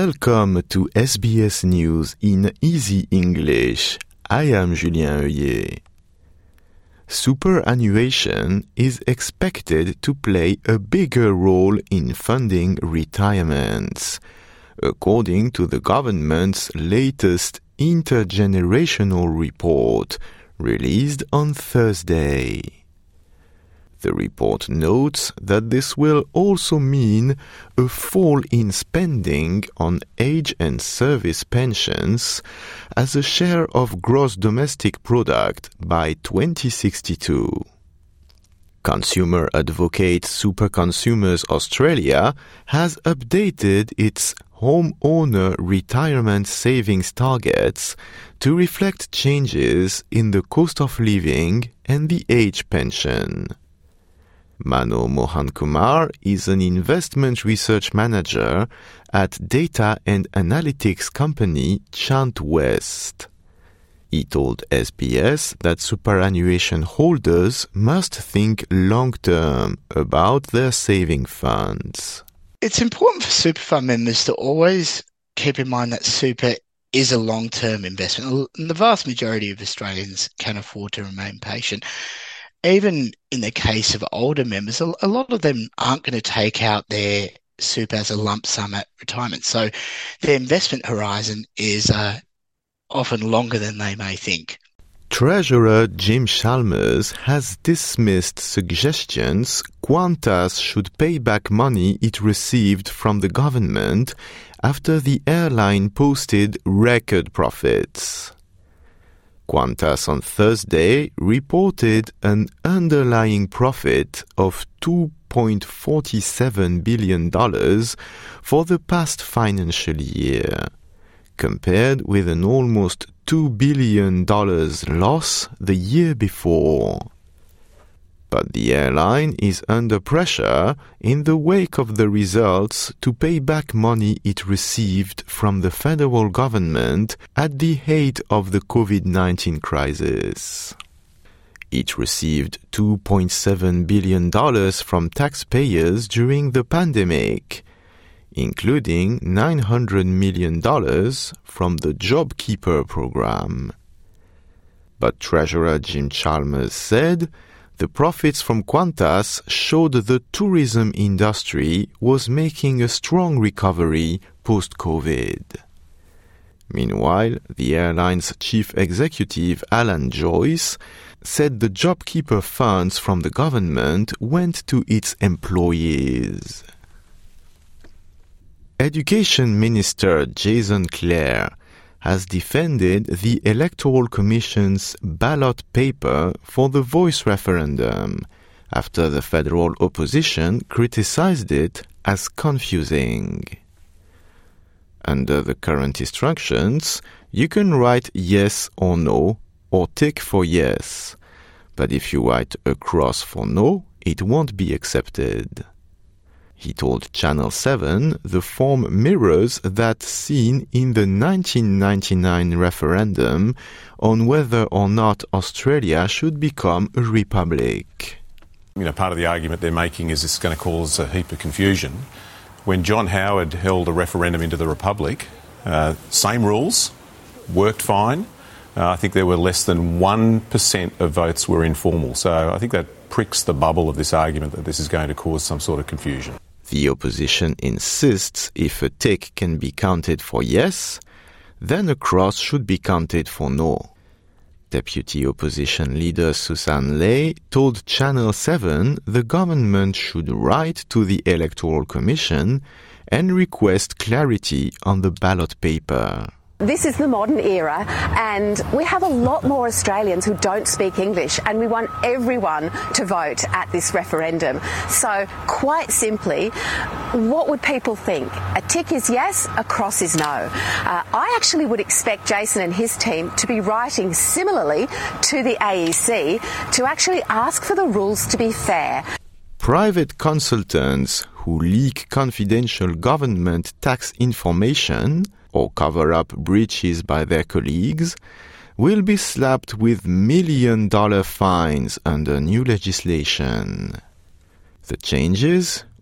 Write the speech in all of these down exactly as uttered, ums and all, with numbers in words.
Welcome to S B S News in Easy English. I am Julien Heuillet. Superannuation is expected to play a bigger role in funding retirements, according to the government's latest intergenerational report released on Thursday. The report notes that this will also mean a fall in spending on age and service pensions as a share of gross domestic product by twenty sixty-two. Consumer advocate Super Consumers Australia has updated its homeowner retirement savings targets to reflect changes in the cost of living and the age pension. Mano Mohan Kumar is an investment research manager at data and analytics company Chant West. He told S B S that superannuation holders must think long-term about their saving funds. It's important for super fund members to always keep in mind that super is a long-term investment. And the vast majority of Australians can afford to remain patient. Even in the case of older members, a lot of them aren't going to take out their super as a lump sum at retirement. So their investment horizon is uh, often longer than they may think. Treasurer Jim Chalmers has dismissed suggestions Qantas should pay back money it received from the government after the airline posted record profits. Qantas on Thursday reported an underlying profit of two point four seven billion dollars for the past financial year, compared with an almost two billion dollars loss the year before. But the airline is under pressure in the wake of the results to pay back money it received from the federal government at the height of the COVID nineteen crisis. It received two point seven billion dollars from taxpayers during the pandemic, including nine hundred million dollars from the JobKeeper program. But Treasurer Jim Chalmers said the profits from Qantas showed the tourism industry was making a strong recovery post-COVID. Meanwhile, the airline's chief executive, Alan Joyce, said the JobKeeper funds from the government went to its employees. Education Minister Jason Clare has defended the Electoral Commission's ballot paper for the voice referendum after the federal opposition criticized it as confusing. Under the current instructions, you can write yes or no or tick for yes, but if you write a cross for no, it won't be accepted. He told Channel seven the form mirrors that seen in the nineteen ninety-nine referendum on whether or not Australia should become a republic. You know, part of the argument they're making is it's going to cause a heap of confusion. When John Howard held a referendum into the Republic, uh, same rules, worked fine. Uh, I think there were less than one percent of votes were informal. So I think that pricks the bubble of this argument that this is going to cause some sort of confusion. The opposition insists if a tick can be counted for yes, then a cross should be counted for no. Deputy Opposition Leader Susan Ley told Channel seven the government should write to the Electoral Commission and request clarity on the ballot paper. This is the modern era, and we have a lot more Australians who don't speak English, and we want everyone to vote at this referendum. So, quite simply, what would people think? A tick is yes, a cross is no. Uh, I actually would expect Jason and his team to be writing similarly to the A E C to actually ask for the rules to be fair. Private consultants who leak confidential government tax information or cover up breaches by their colleagues will be slapped with million-dollar fines under new legislation. The changes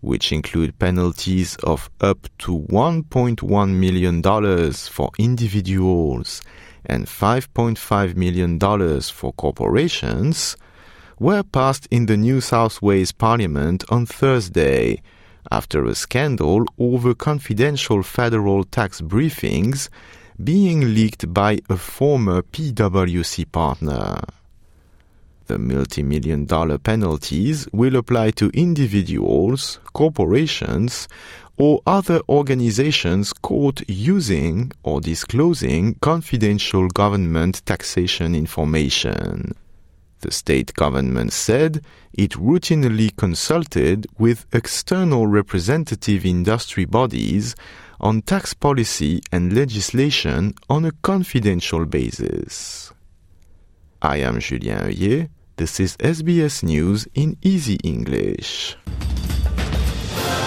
which include penalties of up to one point one million dollars for individuals and five point five million dollars for corporations, were passed in the New South Wales Parliament on Thursday, after a scandal over confidential federal tax briefings being leaked by a former P W C partner. The multi-million dollar penalties will apply to individuals, corporations, or other organizations caught using or disclosing confidential government taxation information. The state government said it routinely consulted with external representative industry bodies on tax policy and legislation on a confidential basis. I am Julien Heuillet. This is S B S News in Easy English.